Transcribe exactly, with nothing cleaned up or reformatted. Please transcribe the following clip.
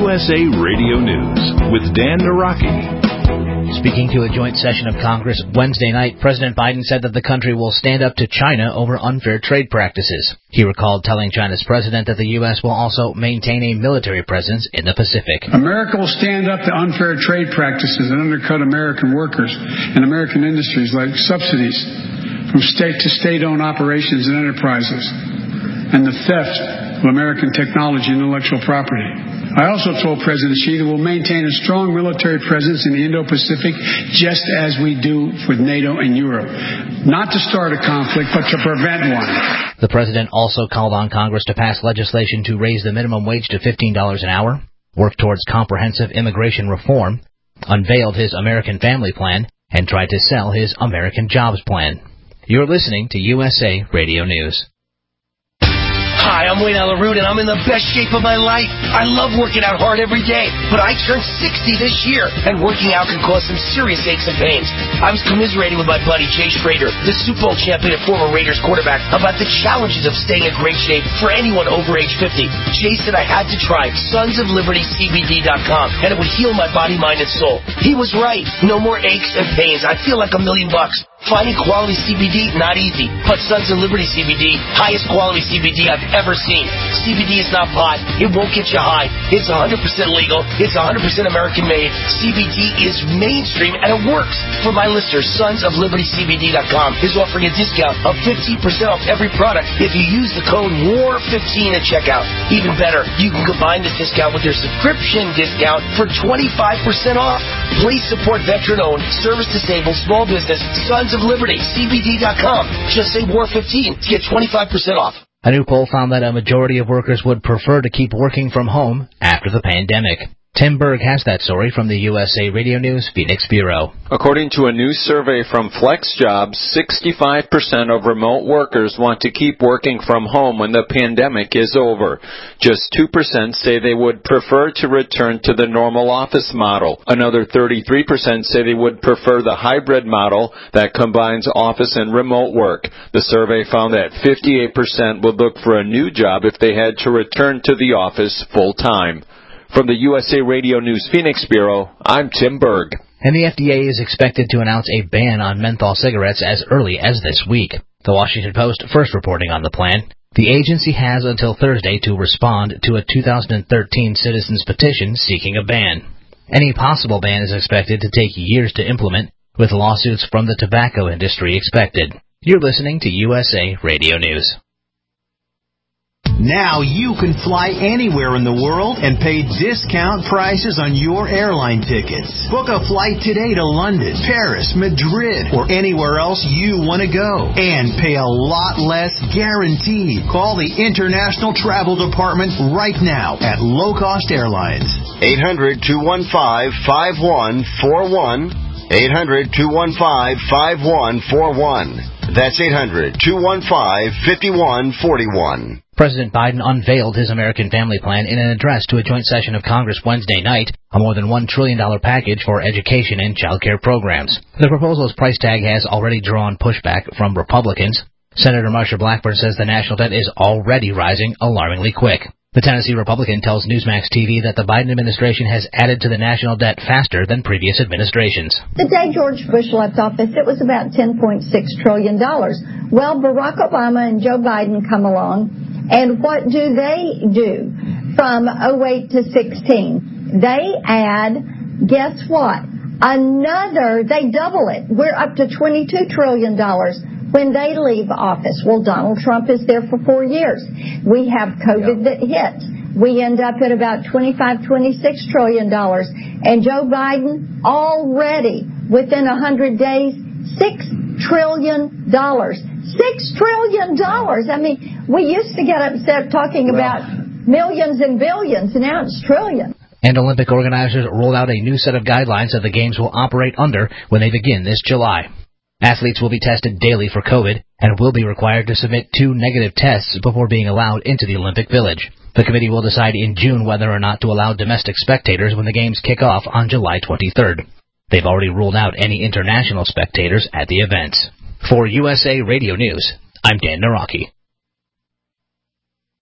S A Radio News with Dan Naraki. Speaking to a joint session of Congress Wednesday night, President Biden said that the country will stand up to China over unfair trade practices. He recalled telling China's president that the U S will also maintain a military presence in the Pacific. America will stand up to unfair trade practices that undercut American workers and American industries, like subsidies from state to state-owned operations and enterprises, and the theft of American technology and intellectual property. I also told President Xi that we'll maintain a strong military presence in the Indo-Pacific, just as we do for NATO and Europe. Not to start a conflict, but to prevent one. The president also called on Congress to pass legislation to raise the minimum wage to fifteen dollars an hour, work towards comprehensive immigration reform, unveiled his American Family Plan, and tried to sell his American Jobs Plan. You're listening to U S A Radio News. Hi, I'm Wayne Alaroot, and I'm in the best shape of my life. I love working out hard every day, but I turned sixty this year, and working out can cause some serious aches and pains. I was commiserating with my buddy Jay Schrader, the Super Bowl champion and former Raiders quarterback, about the challenges of staying in great shape for anyone over age fifty. Jay said I had to try Sons of Liberty C B D dot com, and it would heal my body, mind, and soul. He was right. No more aches and pains. I feel like a million bucks. Finding quality C B D, not easy. But Sons of Liberty C B D, highest quality C B D I've ever seen. C B D is not pot. It won't get you high. It's one hundred percent legal. It's one hundred percent American made. C B D is mainstream, and it works. For my listeners, Sons of Liberty C B D dot com is offering a discount of fifteen percent off every product if you use the code W A R fifteen at checkout. Even better, you can combine this discount with your subscription discount for twenty-five percent off. Please support veteran-owned, service-disabled, small business, Sons of Liberty, C B D dot com. Just say W A R fifteen to get twenty-five percent off. A new poll found that a majority of workers would prefer to keep working from home after the pandemic. Tim Berg has that story from the U S A Radio News Phoenix Bureau. According to a new survey from FlexJobs, sixty-five percent of remote workers want to keep working from home when the pandemic is over. Just two percent say they would prefer to return to the normal office model. Another thirty-three percent say they would prefer the hybrid model that combines office and remote work. The survey found that fifty-eight percent would look for a new job if they had to return to the office full-time. From the U S A Radio News Phoenix Bureau, I'm Tim Berg. And the F D A is expected to announce a ban on menthol cigarettes as early as this week. The Washington Post first reporting on the plan. The agency has until Thursday to respond to a two thousand thirteen citizens' petition seeking a ban. Any possible ban is expected to take years to implement, with lawsuits from the tobacco industry expected. You're listening to U S A Radio News. Now you can fly anywhere in the world and pay discount prices on your airline tickets. Book a flight today to London, Paris, Madrid, or anywhere else you want to go. And pay a lot less guaranteed. Call the International Travel Department right now at Low Cost Airlines. eight hundred, two one five, five one four one. eight hundred, two one five, five one four one. That's eight hundred, two one five, five one four one. President Biden unveiled his American Family Plan in an address to a joint session of Congress Wednesday night, a more than one trillion dollars package for education and child care programs. The proposal's price tag has already drawn pushback from Republicans. Senator Marsha Blackburn says the national debt is already rising alarmingly quick. The Tennessee Republican tells Newsmax T V that the Biden administration has added to the national debt faster than previous administrations. The day George Bush left office, it was about ten point six trillion dollars. Well, Barack Obama and Joe Biden come along, and what do they do from oh eight to sixteen? They add, guess what? Another, they double it. We're up to twenty-two trillion dollars. When they leave office. Well, Donald Trump is there for four years. We have COVID that hits. We end up at about twenty-five, twenty-six trillion dollars. And Joe Biden already within one hundred days, six trillion dollars. six trillion dollars. I mean, we used to get upset talking about millions and billions, and now it's trillions. And Olympic organizers rolled out a new set of guidelines that the Games will operate under when they begin this July. Athletes will be tested daily for COVID and will be required to submit two negative tests before being allowed into the Olympic Village. The committee will decide in June whether or not to allow domestic spectators when the Games kick off on July twenty-third. They've already ruled out any international spectators at the events. For U S A Radio News, I'm Dan Naraki.